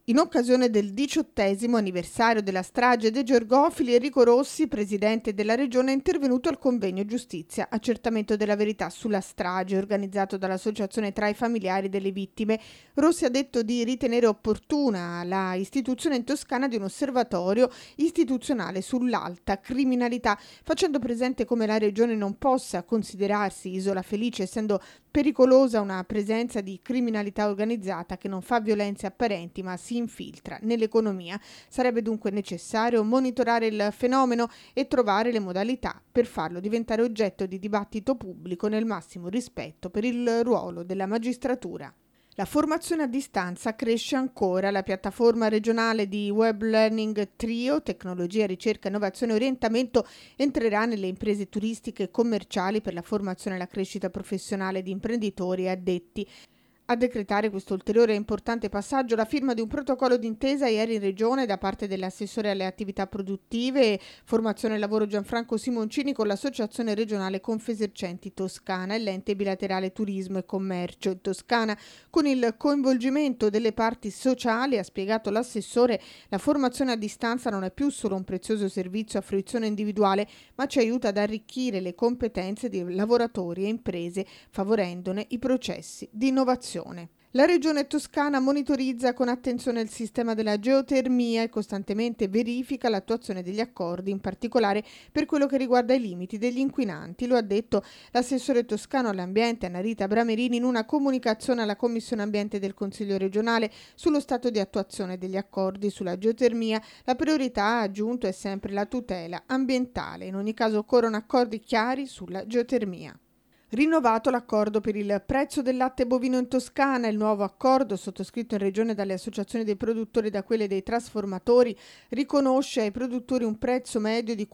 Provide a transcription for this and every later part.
In occasione del 18° anniversario della strage dei Georgofili, Enrico Rossi, presidente della regione, è intervenuto al convegno Giustizia, accertamento della verità sulla strage, organizzato dall'associazione tra i familiari delle vittime. Rossi ha detto di ritenere opportuna la istituzione in Toscana di un osservatorio istituzionale sull'alta criminalità, facendo presente come la regione non possa considerarsi isola felice, essendo pericolosa una presenza di criminalità organizzata che non fa violenze apparenti ma si infiltra nell'economia. Sarebbe dunque necessario monitorare il fenomeno e trovare le modalità per farlo diventare oggetto di dibattito pubblico nel massimo rispetto per il ruolo della magistratura. La formazione a distanza cresce ancora. La piattaforma regionale di web learning Trio, tecnologia, ricerca, innovazione e orientamento, entrerà nelle imprese turistiche e commerciali per la formazione e la crescita professionale di imprenditori e addetti. A decretare questo ulteriore e importante passaggio la firma di un protocollo d'intesa ieri in regione da parte dell'assessore alle attività produttive e formazione e lavoro Gianfranco Simoncini con l'associazione regionale Confesercenti Toscana e l'ente bilaterale turismo e commercio in Toscana. Con il coinvolgimento delle parti sociali, ha spiegato l'assessore, la formazione a distanza non è più solo un prezioso servizio a fruizione individuale, ma ci aiuta ad arricchire le competenze di lavoratori e imprese, favorendone i processi di innovazione. La regione toscana monitorizza con attenzione il sistema della geotermia e costantemente verifica l'attuazione degli accordi, in particolare per quello che riguarda i limiti degli inquinanti. Lo ha detto l'assessore toscano all'ambiente Annarita Bramerini in una comunicazione alla Commissione Ambiente del Consiglio regionale sullo stato di attuazione degli accordi sulla geotermia. La priorità, ha aggiunto, è sempre la tutela ambientale. In ogni caso occorrono accordi chiari sulla geotermia. Rinnovato l'accordo per il prezzo del latte bovino in Toscana. Il nuovo accordo, sottoscritto in regione dalle associazioni dei produttori e da quelle dei trasformatori, riconosce ai produttori un prezzo medio di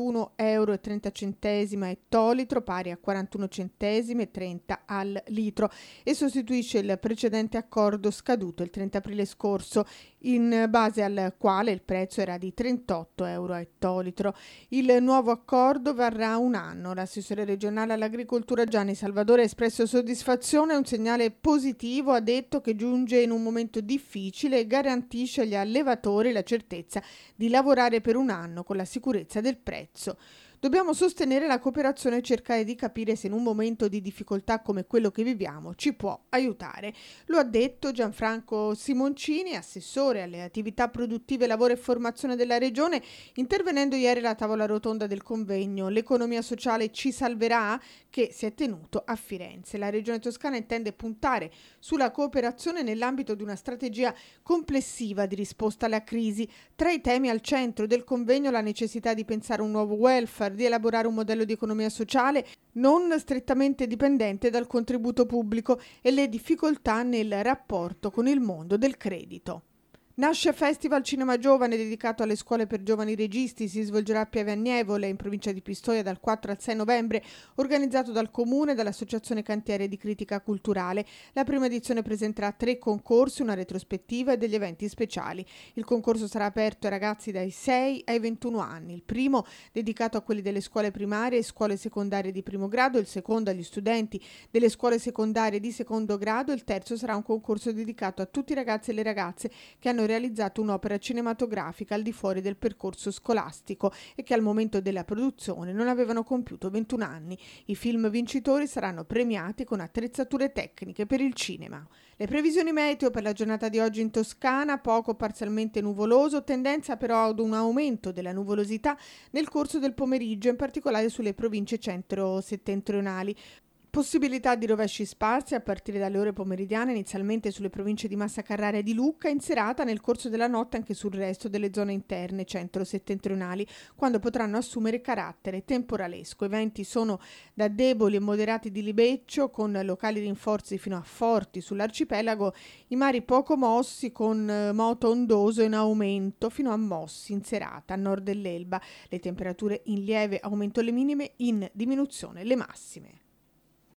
41,30 € a ettolitro, pari a 41 centesimi e 30 al litro, e sostituisce il precedente accordo scaduto il 30 aprile scorso, in base al quale il prezzo era di 38 € a ettolitro. Il nuovo accordo varrà un anno. L'assessore regionale all'agricoltura Gianni Salvadore ha espresso soddisfazione, è un segnale positivo, ha detto, che giunge in un momento difficile e garantisce agli allevatori la certezza di lavorare per un anno con la sicurezza del prezzo. Dobbiamo sostenere la cooperazione e cercare di capire se in un momento di difficoltà come quello che viviamo ci può aiutare. Lo ha detto Gianfranco Simoncini, assessore alle attività produttive, lavoro e formazione della regione, intervenendo ieri alla tavola rotonda del convegno L'economia sociale ci salverà, che si è tenuto a Firenze. La regione toscana intende puntare sulla cooperazione nell'ambito di una strategia complessiva di risposta alla crisi. Tra i temi al centro del convegno la necessità di pensare un nuovo welfare, di elaborare un modello di economia sociale non strettamente dipendente dal contributo pubblico e le difficoltà nel rapporto con il mondo del credito. Nasce Festival Cinema Giovane dedicato alle scuole per giovani registi, si svolgerà a Pieve Agnévole in provincia di Pistoia dal 4 al 6 novembre, organizzato dal Comune e dall'Associazione Cantiere di Critica Culturale. La prima edizione presenterà 3 concorsi, una retrospettiva e degli eventi speciali. Il concorso sarà aperto ai ragazzi dai 6 ai 21 anni, il primo dedicato a quelli delle scuole primarie e scuole secondarie di primo grado, il secondo agli studenti delle scuole secondarie di secondo grado, il terzo sarà un concorso dedicato a tutti i ragazzi e le ragazze che hanno realizzato un'opera cinematografica al di fuori del percorso scolastico e che al momento della produzione non avevano compiuto 21 anni. I film vincitori saranno premiati con attrezzature tecniche per il cinema. Le previsioni meteo per la giornata di oggi in Toscana: poco parzialmente nuvoloso, tendenza però ad un aumento della nuvolosità nel corso del pomeriggio, in particolare sulle province centro-settentrionali. Possibilità di rovesci sparsi a partire dalle ore pomeridiane, inizialmente sulle province di Massa Carrara e di Lucca, in serata nel corso della notte anche sul resto delle zone interne centro-settentrionali, quando potranno assumere carattere temporalesco. I venti sono da deboli e moderati di libeccio, con locali rinforzi fino a forti sull'arcipelago, i mari poco mossi con moto ondoso in aumento fino a mossi in serata a nord dell'Elba. Le temperature in lieve aumento le minime, in diminuzione le massime.